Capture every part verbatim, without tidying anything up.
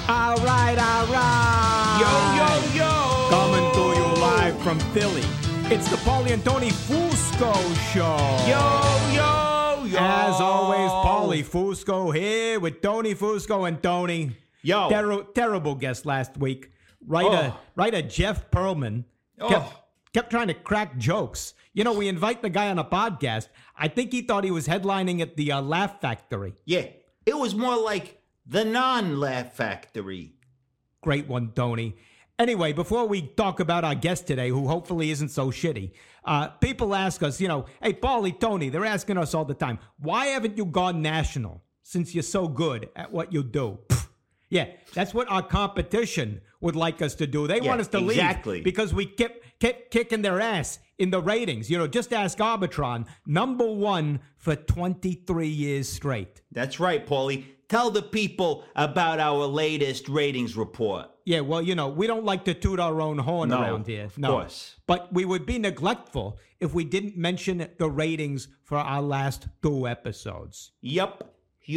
All right, all right. Yo, yo, yo. Coming to you live from Philly. It's the Paulie and Tony Fusco Show. Yo, yo, yo. As always, Paulie Fusco here with Tony Fusco and Tony. Yo. Ter- terrible guest last week. Writer, Oh. writer Jeff Pearlman kept, Oh. kept trying to crack jokes. You know, we invite the guy on a podcast. I think he thought he was headlining at the uh, Laugh Factory. Yeah, it was more like the non-Laugh Factory. Great one, Tony. Anyway, before we talk about our guest today, who hopefully isn't so shitty, uh, people ask us, you know, hey, Paulie, Tony, they're asking us all the time, why haven't you gone national since you're so good at what you do? Pfft. Yeah, that's what our competition would like us to do. They Yeah, want us to exactly. leave because we kept, kept kicking their ass in the ratings. You know, just ask Arbitron, number one for twenty-three years straight. That's right, Paulie. Tell the people about our latest ratings report. Yeah, well, you know, we don't like to toot our own horn No, around here. of No, course. But we would be neglectful if we didn't mention the ratings for our last two episodes. Yup,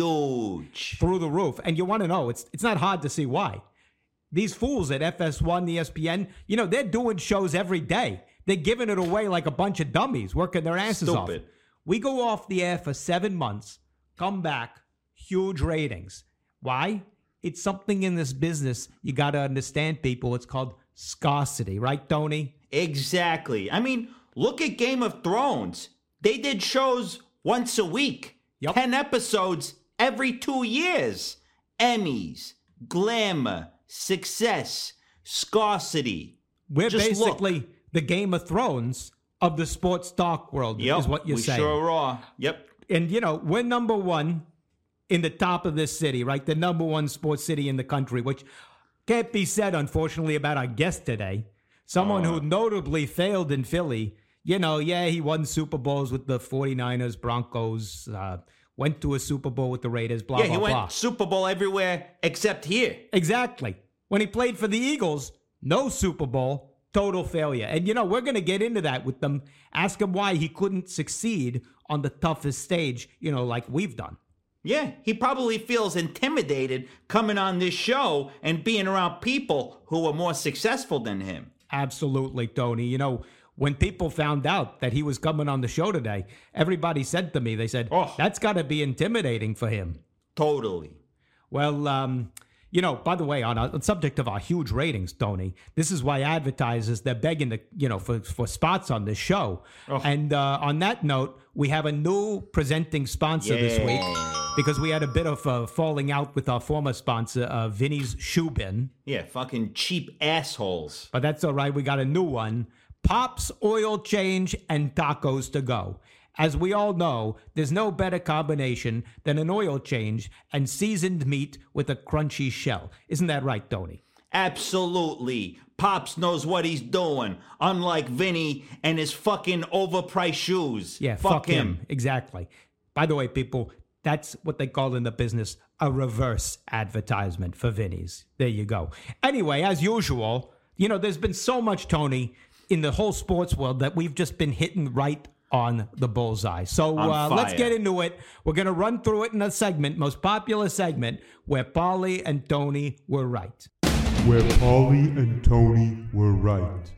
huge. Through the roof. And you want to know, it's it's not hard to see why. These fools at F S one, E S P N, you know, they're doing shows every day. They're giving it away like a bunch of dummies, working their asses Stupid. off. We go off the air for seven months, come back, huge ratings. Why? It's something in this business you got to understand, people. It's called scarcity, right, Tony? Exactly. I mean, look at Game of Thrones. They did shows once a week. Yep. Ten episodes every two years. Emmys, glamour, success, scarcity. We're Just basically look. the Game of Thrones of the sports talk world, Yep, is what you're we saying. sure are. Yep. And, you know, we're number one in the top of this city, right? The number one sports city in the country, which can't be said, unfortunately, about our guest today. Someone Uh. who notably failed in Philly. You know, yeah, he won Super Bowls with the 49ers, Broncos, uh, went to a Super Bowl with the Raiders, blah, Yeah, blah, he went blah. Super Bowl everywhere except here. Exactly. When he played for the Eagles, no Super Bowl, total failure. And, you know, we're going to get into that with them. Ask him why he couldn't succeed on the toughest stage, you know, like we've done. Yeah, he probably feels intimidated coming on this show and being around people who are more successful than him. Absolutely, Tony. You know, when people found out that he was coming on the show today, everybody said to me, they said, Oh. that's got to be intimidating for him. Totally. Well, um, you know, by the way, on the subject of our huge ratings, Tony, this is why advertisers, they're begging to, you know, for, for spots on this show. Oh. And uh, on that note, we have a new presenting sponsor this Yeah. week because we had a bit of uh, falling out with our former sponsor, uh, Vinny's Shoe Bin. Yeah, fucking cheap assholes. But that's all right. We got a new one. Pops Oil Change and Tacos to Go. As we all know, there's no better combination than an oil change and seasoned meat with a crunchy shell. Isn't that right, Tony? Absolutely. Pops knows what he's doing, unlike Vinny and his fucking overpriced shoes. Yeah, fuck, him. Exactly. By the way, people, that's what they call in the business a reverse advertisement for Vinny's. There you go. Anyway, as usual, you know, there's been so much, Tony, in the whole sports world that we've just been hitting right on the bullseye. So On uh, let's fire. get into it. We're going to run through it in a segment, most popular segment, where Paulie and Tony were right. Where Paulie and Tony were right.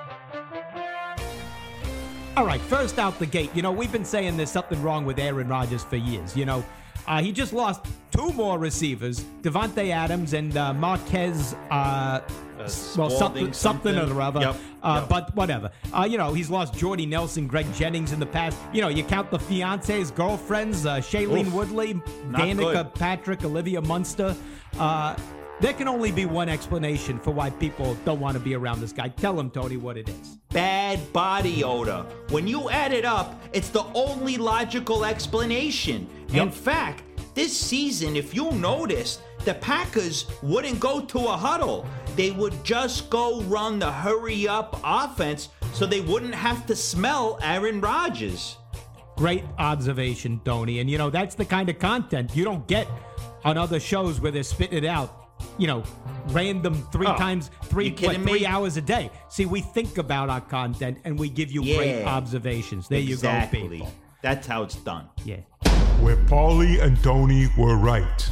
All right, first out the gate, you know, we've been saying there's something wrong with Aaron Rodgers for years. You know, uh, he just lost two more receivers, Devontae Adams and uh, Marquez, uh, well, Spalding, something, something something. or other. Yep, Uh, yep. But whatever. Uh, you know, he's lost Jordy Nelson, Greg Jennings in the past. You know, you count the fiancés, girlfriends, uh, Shailene Oof, Woodley, not Danica good. Patrick, Olivia Munster. Uh, there can only be one explanation for why people don't want to be around this guy. Tell him, Tony, what it is. Bad body odor. When you add it up, it's the only logical explanation. Yep. In fact, this season, if you noticed, the Packers wouldn't go to a huddle. They would just go run the hurry up offense so they wouldn't have to smell Aaron Rodgers. Great observation, Tony. And, you know, that's the kind of content you don't get on other shows where they're spitting it out, you know, random three Oh, times, three, you kidding what, three me? hours a day. See, we think about our content and we give you great Yeah, observations. There exactly. you go, people. That's how it's done. Yeah. Where Paulie and Tony were right.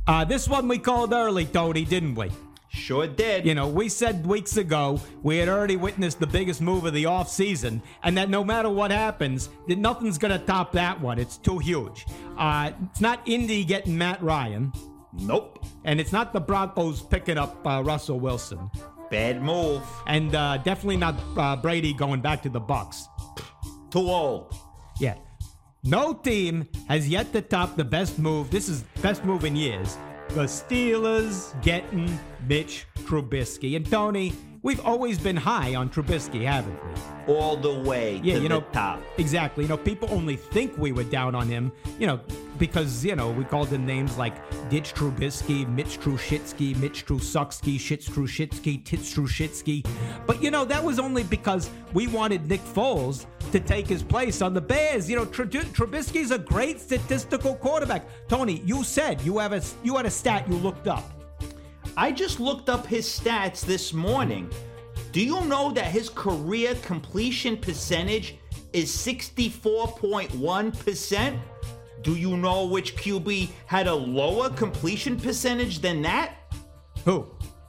Uh, this one we called early, Tony, didn't we? Sure did. You know, we said weeks ago we had already witnessed the biggest move of the offseason, and that no matter what happens, that nothing's going to top that one. It's too huge. Uh, it's not Indy getting Matt Ryan. Nope. And it's not the Broncos picking up uh, Russell Wilson. Bad move. And uh, definitely not uh, Brady going back to the Bucs. Too old. Yeah. No team has yet to top the best move. This is best move in years. The Steelers getting Mitch Trubisky. And Tony, we've always been high on Trubisky, haven't we? All the way yeah, to you the know, top. Exactly. You know, people only think we were down on him, you know, because, you know, we called him names like Ditch Trubisky, Mitch Trushitsky, Mitch Trusucksky, Shits Trushitsky, Tits Trushitsky. But, you know, that was only because we wanted Nick Foles to take his place on the Bears. You know, Tr- Trubisky's a great statistical quarterback. Tony, you said you have a you had a stat you looked up. I just looked up his stats this morning. Do you know that his career completion percentage is sixty-four point one percent? Do you know which Q B had a lower completion percentage than that? Who?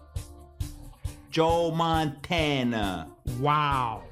Joe Montana. Wow.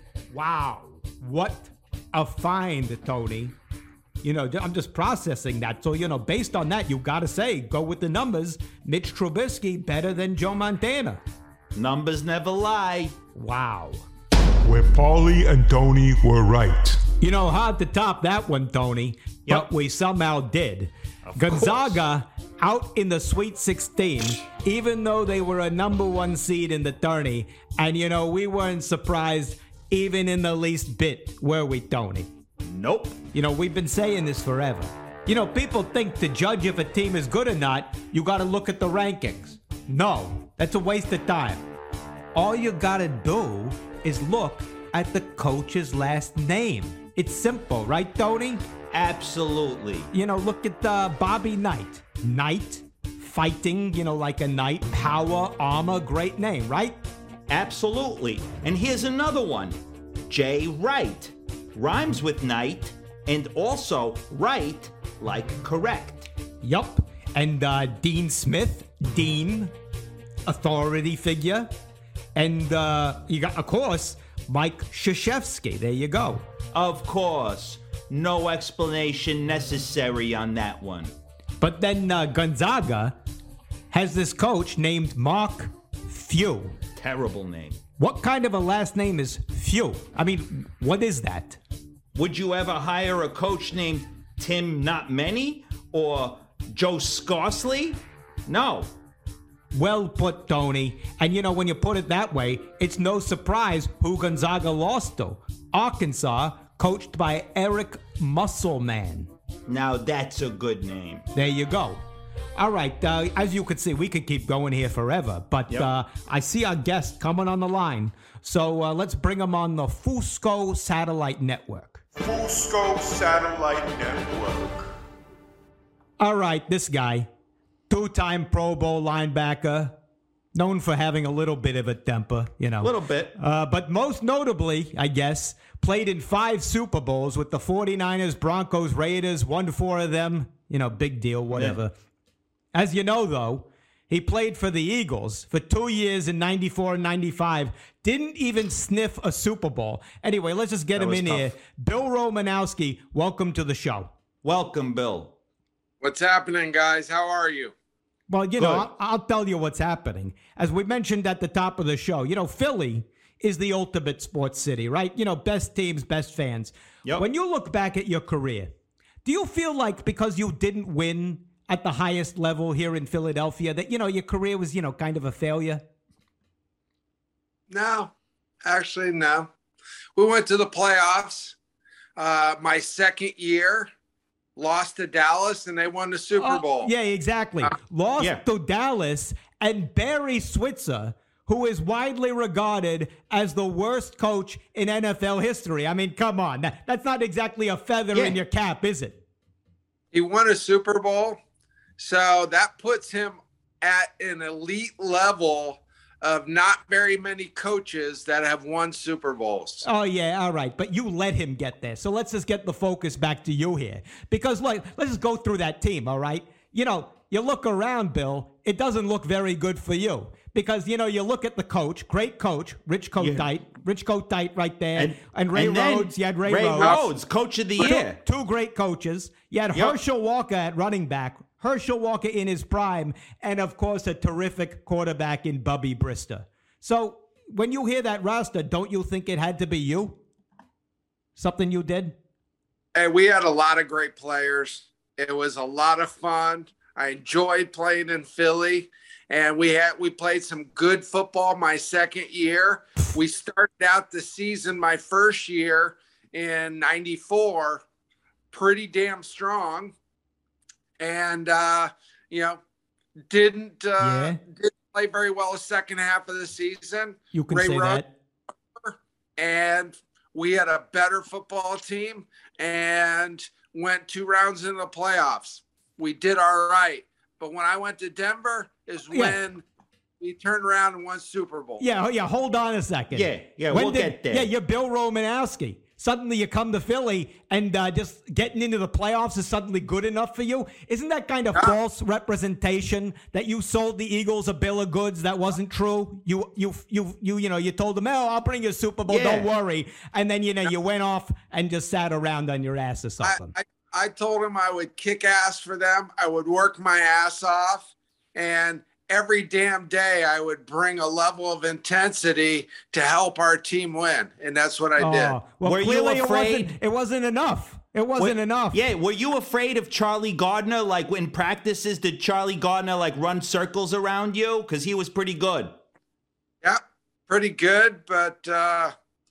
Wow. What a find, Tony. You know, I'm just processing that. So, you know, based on that, you got to say, go with the numbers. Mitch Trubisky better than Joe Montana. Numbers never lie. Wow. Where Paulie and Tony were right. You know, hard to top that one, Tony. Yep. But we somehow did. Of Gonzaga out in the Sweet sixteen, even though they were a number one seed in the tourney. And, you know, we weren't surprised even in the least bit, were we, Tony? Nope. You know, we've been saying this forever. You know, people think to judge if a team is good or not, you got to look at the rankings. No, that's a waste of time. All you got to do is look at the coach's last name. It's simple, right, Tony? Absolutely. You know, look at uh, Bobby Knight. Knight, fighting, you know, like a knight, power, armor, great name, right? Absolutely. And here's another one. Jay Wright. Rhymes with knight and also right like correct. Yup. And uh, Dean Smith, Dean, authority figure. And uh, you got, of course, Mike Krzyzewski. There you go. Of course. No explanation necessary on that one. But then uh, Gonzaga has this coach named Mark Few. Terrible name. What kind of a last name is Few? I mean, what is that? Would you ever hire a coach named Tim Not Many or Joe Scarsley? No. Well put, Tony. And you know, when you put it that way, it's no surprise who Gonzaga lost to. Arkansas, coached by Eric Musselman. Now that's a good name. There you go. All right, uh, as you can see, we could keep going here forever, but Yep. uh, I see our guest coming on the line. So uh, let's bring him on the Fusco Satellite Network. Fusco Satellite Network. All right, this guy, two-time Pro Bowl linebacker, known for having a little bit of a temper, you know. A little bit. Uh, but most notably, I guess, played in five Super Bowls with the 49ers, Broncos, Raiders, won four of them. You know, big deal, whatever. Yeah. As you know, though, he played for the Eagles for two years in ninety-four and ninety-five. Didn't even sniff a Super Bowl. Anyway, let's just get That him was in tough. here. Bill Romanowski, welcome to the show. Welcome, Bill. What's happening, guys? How are you? Well, you Good. know, I'll, I'll tell you what's happening. As we mentioned at the top of the show, you know, Philly is the ultimate sports city, right? You know, best teams, best fans. Yep. When you look back at your career, do you feel like because you didn't win at the highest level here in Philadelphia that, you know, your career was, you know, kind of a failure? No, actually, no. We went to the playoffs. Uh, my second year, lost to Dallas, and they won the Super Oh, Bowl. Yeah, exactly. Lost yeah. to Dallas, and Barry Switzer, who is widely regarded as the worst coach in N F L history. I mean, come on. That, that's not exactly a feather Yeah. in your cap, is it? He won a Super Bowl, so that puts him at an elite level of not very many coaches that have won Super Bowls. Oh, yeah, all right. But you let him get there. So let's just get the focus back to you here. Because, like, let's just go through that team, all right? You know, you look around, Bill, it doesn't look very good for you. Because, you know, you look at the coach, great coach, Rich Kotite, yeah. Rich Kotite right there, and, and Ray and Rhodes. You had Ray, Ray Rhodes. Rhodes, coach of the year. Two, two great coaches. You had yep. Herschel Walker at running back, Herschel Walker in his prime, and, of course, a terrific quarterback in Bubby Brister. So when you hear that roster, don't you think it had to be you? Something you did? Hey, we had a lot of great players. It was a lot of fun. I enjoyed playing in Philly. And we had we played some good football my second year. We started out the season my first year in ninety-four pretty damn strong. And, uh, you know, didn't, uh, yeah. didn't play very well the second half of the season. You can Ray say Rhodes, that. And we had a better football team and went two rounds in the playoffs. We did all right. But when I went to Denver is when yeah. we turned around and won Super Bowl. Yeah, yeah. Hold on a second. Yeah, yeah, when we'll did, get there. Yeah, you're Bill Romanowski. Suddenly you come to Philly and uh, just getting into the playoffs is suddenly good enough for you? Isn't that kind of uh, false representation that you sold the Eagles a bill of goods that wasn't true? You, you, you, you, you know, you told them, "Oh, I'll bring you a Super Bowl. Yeah. Don't worry." And then you know you went off and just sat around on your ass or something. I, I, I told him I would kick ass for them. I would work my ass off. And every damn day I would bring a level of intensity to help our team win. And that's what I oh, did. Well, were you afraid? It wasn't, it wasn't enough. It wasn't were, enough. Yeah. Were you afraid of Charlie Gardner? Like in practices, did Charlie Gardner like run circles around you? Because he was pretty good. Yeah, pretty good. But, uh,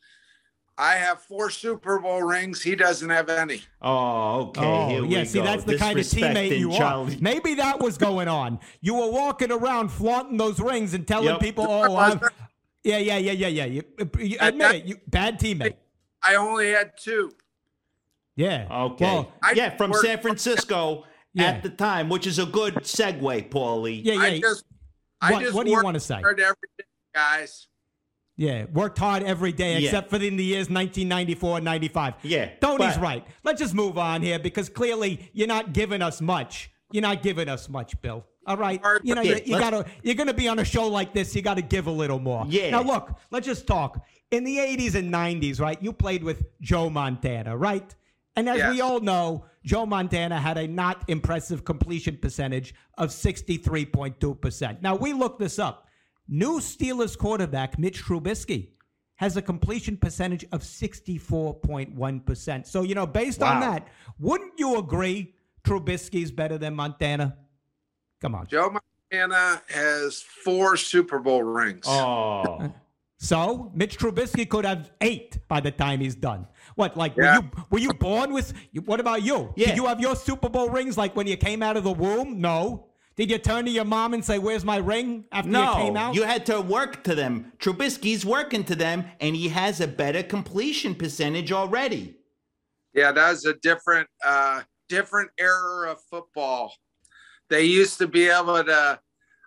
I have four Super Bowl rings. He doesn't have any. Oh, okay. Oh, Here yeah, we see, go. that's the kind of teammate you Charlie. are. Maybe that was going on. You were walking around flaunting those rings and telling yep. people, oh, I'm... yeah, yeah, yeah, yeah, yeah. You, you admit that, it. You, bad teammate. I only had two. Yeah. Okay. Well, yeah, from San Francisco yeah. at the time, which is a good segue, Paulie. Yeah, yeah. I just, I what, just what do you want to say? Every day, guys. Yeah, worked hard every day, except yeah. for in the years nineteen ninety-four and ninety-five. Yeah. Tony's but, right. Let's just move on here because clearly you're not giving us much. You're not giving us much, Bill. All right. You know, yeah, you, you gotta you're gonna be on a show like this, you gotta give a little more. Yeah. Now look, let's just talk. In the eighties and nineties, right, you played with Joe Montana, right? And as yes. we all know, Joe Montana had a not impressive completion percentage of sixty-three point two percent. Now we looked this up. New Steelers quarterback Mitch Trubisky has a completion percentage of sixty-four point one percent. So, you know, based wow. on that, wouldn't you agree Trubisky's better than Montana? Come on. Joe Montana has four Super Bowl rings. Oh. So, Mitch Trubisky could have eight by the time he's done. What, like, yeah. were you were you born with, what about you? Yeah. Did you have your Super Bowl rings like when you came out of the womb? No. Did you turn to your mom and say, "Where's my ring?" after no, you came out? You had to work to them. Trubisky's working to them, and he has a better completion percentage already. Yeah, that's a different, uh, different era of football. They used to be able to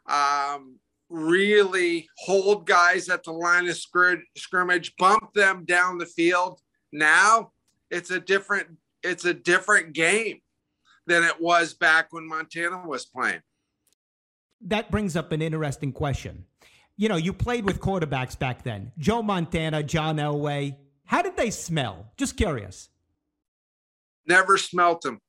um, really hold guys at the line of scr- scrimmage, bump them down the field. Now it's a different, it's a different game than it was back when Montana was playing. That brings up an interesting question. You know, you played with quarterbacks back then. Joe Montana, John Elway. How did they smell? Just curious. Never smelt them.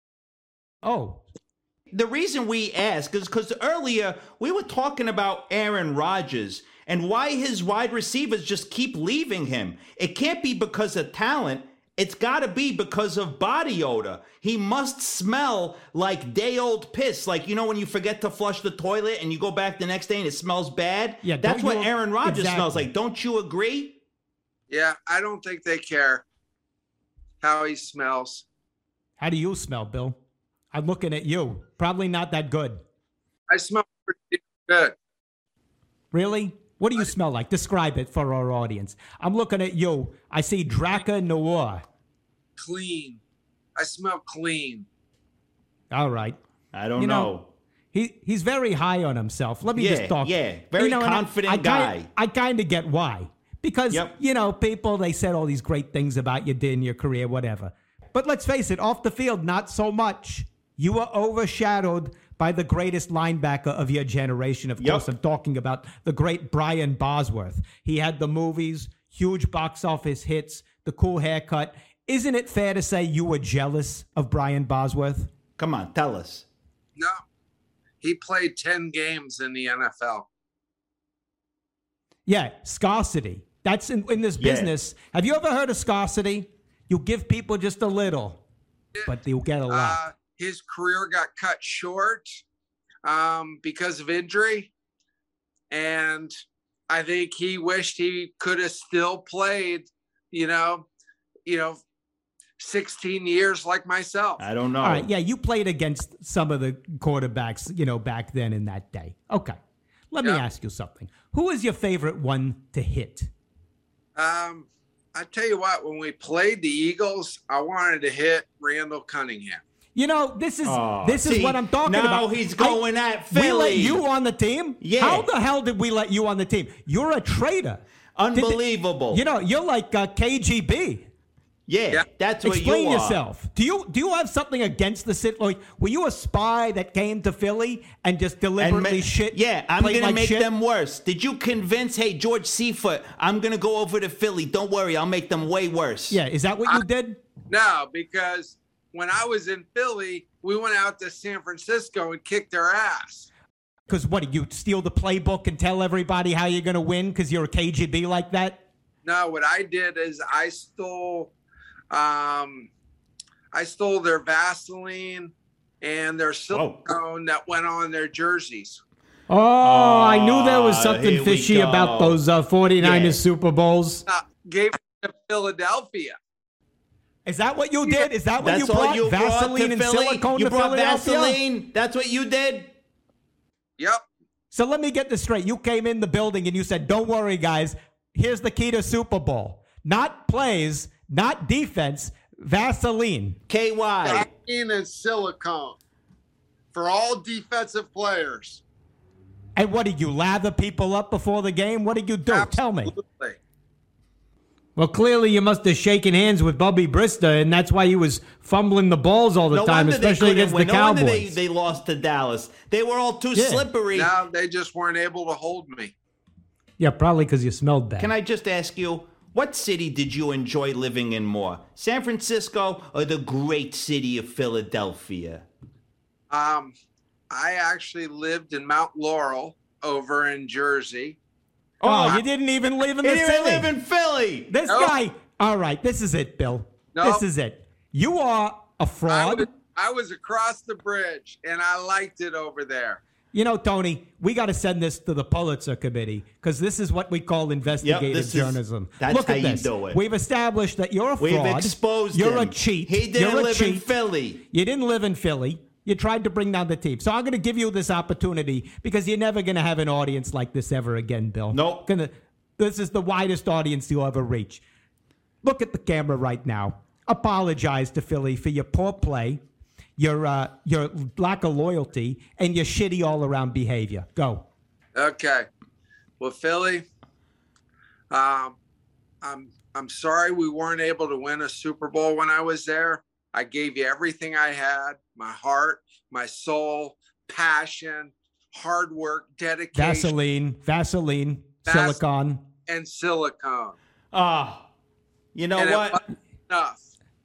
Oh. The reason we ask is because earlier we were talking about Aaron Rodgers and why his wide receivers just keep leaving him. It can't be because of talent. It's got to be because of body odor. He must smell like day-old piss. Like, you know, when you forget to flush the toilet and you go back the next day and it smells bad? Yeah, that's what Aaron Rodgers exactly. smells like. Don't you agree? Yeah, I don't think they care how he smells. How do you smell, Bill? I'm looking at you. Probably not that good. I smell pretty good. Really? What do you smell like? Describe it for our audience. I'm looking at you. I see Draca Noir. Clean. I smell clean. All right. I don't you know. know. He he's very high on himself. Let me yeah, just talk. Yeah, very you know, confident I, I guy. Kinda, I kind of get why. Because, yep. you know, people, they said all these great things about you did in your career, whatever. But let's face it, off the field, not so much. You were overshadowed by the greatest linebacker of your generation. Of Yep. course, I'm talking about the great Brian Bosworth. He had the movies, huge box office hits, the cool haircut. Isn't it fair to say you were jealous of Brian Bosworth? Come on, tell us. No, he played ten games in the N F L. Yeah, scarcity. That's in, in this Yeah. business. Have you ever heard of scarcity? You give people just a little, but you'll get a lot. Uh, his career got cut short um, because of injury. And I think he wished he could have still played, you know, you know, sixteen years like myself. I don't know. All right, yeah, you played against some of the quarterbacks, you know, back then in that day. Okay, let me Yeah. ask you something. Who is your favorite one to hit? Um, I tell you what, when we played the Eagles, I wanted to hit Randall Cunningham. You know, this is Oh, this is see, what I'm talking now about. he's going at Philly. We let you on the team? Yeah. How the hell did we let you on the team? You're a traitor. Unbelievable. You know, you're like uh, K G B. yeah, Yeah. that's what Explain you are. yourself. Do you do you have something against the city? Like, were you a spy that came to Philly and just And deliberately ma- shit? Yeah, I'm played gonna like make shit? them worse. Did you convince, hey, George Seafoot, I'm gonna go over to Philly. Don't worry, I'll make them way worse. Yeah, is that what you did? No, because when I was in Philly, we went out to San Francisco and kicked their ass. Because what, did you steal the playbook and tell everybody how you're going to win because you're a K G B like that? No, what I did is I stole, um, I stole their Vaseline and their silicone that went on their jerseys. Oh, I knew there was Ah, something here we fishy about go. those uh, 49ers Yeah. Super Bowls. Uh, gave it to Philadelphia. Is that what you did? Is that what That's you brought? all you Vaseline brought to and Philly? silicone You to brought Philadelphia? Vaseline? That's what you did? Yep. So let me get this straight. You came in the building and you said, don't worry, guys. Here's the key to Super Bowl. Not plays, not defense, Vaseline. K Y. Vaseline and silicone for all defensive players. And what did you lather people up before the game? What did you do? Tell me. Absolutely. Well, clearly you must have shaken hands with Bubby Brister, and that's why he was fumbling the balls all the No time, wonder they especially couldn't against the win. No wonder Cowboys. they, they lost to Dallas. They were all too Yeah. slippery. Now they just weren't able to hold me. Yeah, probably because you smelled bad. Can I just ask you, what city did you enjoy living in more? San Francisco or the great city of Philadelphia? Um, I actually lived in Mount Laurel over in Jersey. Oh, you didn't even live in He the didn't city. live in Philly. This Nope. guy. All right, this is it, Bill. Nope. This is it. You are a I fraud. was, I was across the bridge and I liked it over there. You know, Tony, we got to send this to the Pulitzer Committee because this is what we call investigative this is- journalism. that's Look how at you this. do it. We've established that you're a We've fraud. exposed You're him. a cheat. He didn't You're a live in cheat. Philly. You didn't live in Philly. You tried to bring down the team. So I'm going to give you this opportunity because you're never going to have an audience like this ever again, Bill. Nope. Gonna, this is the widest audience you'll ever reach. Look at the camera right now. Apologize to Philly for your poor play, your uh, your lack of loyalty, and your shitty all-around behavior. Go. Okay. Well, Philly, um, I'm I'm sorry we weren't able to win a Super Bowl when I was there. I gave you everything I had, my heart, my soul, passion, hard work, dedication, Vaseline, Vaseline, Vas- silicone. and silicone. Ah, you know And it what? wasn't enough.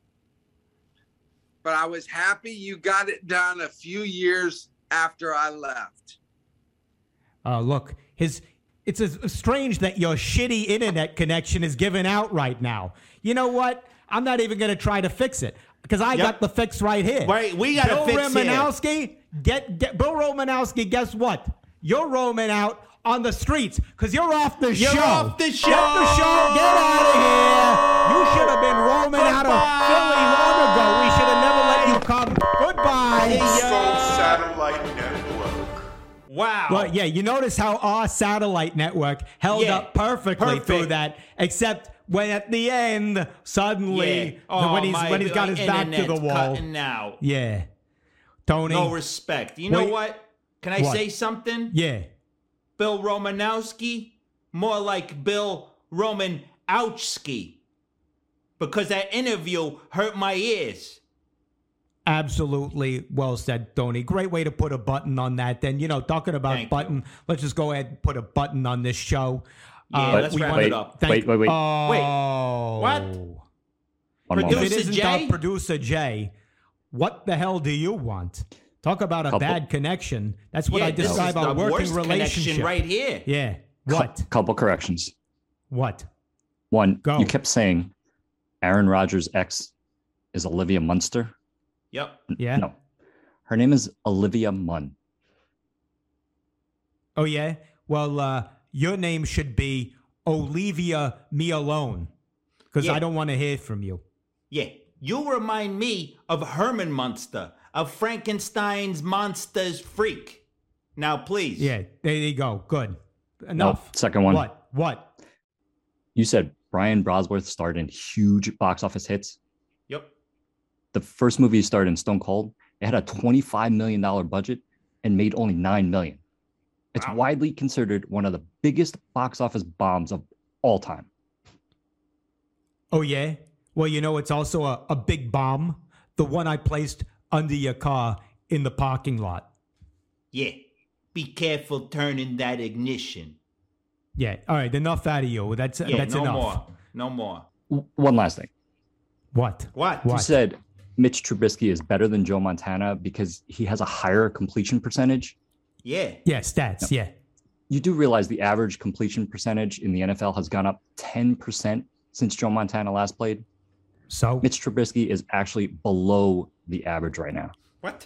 But I was happy you got it done a few years after I left. Uh, look, his. It's a, strange that your shitty internet connection is given out right now. You know what? I'm not even going to try to fix it because I Yep. got the fix right here. Right, we got Bill a fix here. Romanowski, get, get Bill Romanowski. Guess what? You're roaming out on the streets because you're off the You're show. off the show. Get the show. Get out of here. You should have been roaming out of Goodbye. Philly long ago. We should have never let you come. Goodbye. Full satellite network. Wow. Well, yeah, you notice how our satellite network held Yeah, up perfectly perfect. through that, except when at the end, suddenly, Yeah. Oh, when he's my when he's got his back to the internet's wall. cutting out. Yeah. Tony. No respect. You know Wait. what? Can I What? say something? Yeah. Bill Romanowski, more like Bill Roman Ouchski. Because that interview hurt my ears. Absolutely well said, Tony. Great way to put a button on that. Then, you know, talking about Thank button, you. let's just go ahead and put a button on this show. Yeah, Uh, let's we wrap wanna it up. thank- Wait, wait, wait. Oh. Wait, what? One If moment. it Producer isn't Jay? our producer Jay, what the hell do you want? Talk about a Couple- bad connection. That's what yeah, I this is describe the our working worst relationship. connection right here. Yeah. Cou- What? Couple corrections. What? One, Go. you kept saying Aaron Rodgers' ex is Olivia Munster. Yep. Yeah. No, her name is Olivia Munn. Oh, yeah? Well, uh, your name should be Olivia Me Alone because Yeah. I don't want to hear from you. Yeah. You remind me of Herman Munster, of Frankenstein's monsters freak. Now, please. Yeah, there you go. Good. Nope. Enough. Second one. What? What? You said Brian Brosworth starred in huge box office hits. Yep. The first movie he starred in, Stone Cold, it had a twenty-five million dollars budget and made only nine million dollars. It's Wow. widely considered one of the biggest box office bombs of all time. Oh, yeah? Well, you know, it's also a, a big bomb, the one I placed under your car in the parking lot. Yeah. Be careful turning that ignition. Yeah. All right. Enough out of you. That's Yeah, that's no enough. more. No more. W- One last thing. What? What? You What? said Mitch Trubisky is better than Joe Montana because he has a higher completion percentage. Yeah. Yeah, stats. Yeah. You do realize the average completion percentage in the N F L has gone up ten percent since Joe Montana last played. So, Mitch Trubisky is actually below the average right now. What?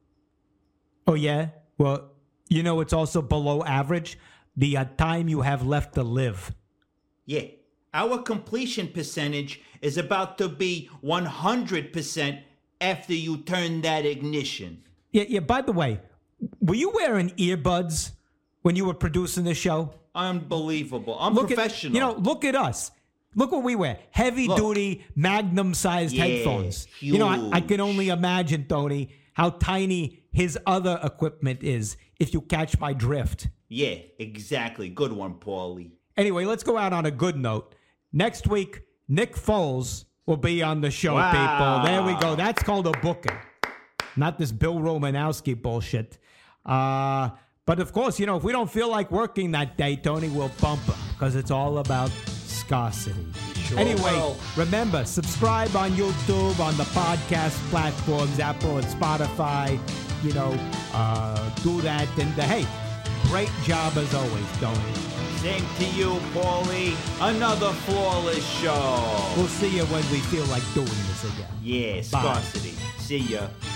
oh, yeah? Well, you know, it's also below average the uh, time you have left to live. Yeah. Our completion percentage is about to be one hundred percent after you turn that ignition. Yeah. Yeah. By the way, were you wearing earbuds when you were producing this show? Unbelievable. I'm Look professional. At, you know, look at us. Look what we wear. Heavy Look. duty, magnum sized Yeah, headphones. You know, I, I can huge. only imagine, Tony, how tiny his other equipment is, if you catch my drift. Yeah, exactly. Good one, Paulie. Anyway, let's go out on a good note. Next week, Nick Foles will be on the show, Wow. people. There we go. That's called a booking. Not this Bill Romanowski bullshit. Uh, but of course, you know, if we don't feel like working that day, Tony will bump him because it's all about scarcity. Sure Anyway, will. remember, subscribe on YouTube, on the podcast platforms, Apple and Spotify. You know, uh, do that. And uh, hey, great job as always, Tony. Same to you, Paulie. Another flawless show. We'll see you when we feel like doing this again. Yeah, Bye. scarcity. See ya.